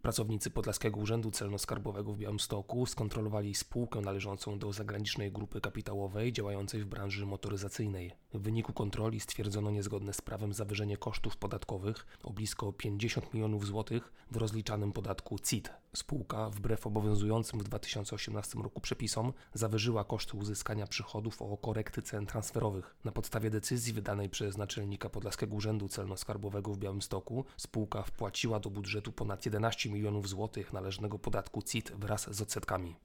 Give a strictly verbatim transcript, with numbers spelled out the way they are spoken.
Pracownicy Podlaskiego Urzędu Celno-Skarbowego w Białymstoku skontrolowali spółkę należącą do zagranicznej grupy kapitałowej działającej w branży motoryzacyjnej. W wyniku kontroli stwierdzono niezgodne z prawem zawyżenie kosztów podatkowych o blisko pięćdziesiąt milionów złotych w rozliczanym podatku C I T. Spółka, wbrew obowiązującym w dwa tysiące osiemnastym roku przepisom, zawyżyła koszty uzyskania przychodów o korekty cen transferowych. Na podstawie decyzji wydanej przez naczelnika Podlaskiego Urzędu Celno-Skarbowego w Białymstoku spółka wpłaciła do budżetu ponad jedenaście milionów złotych należnego podatku C I T wraz z odsetkami.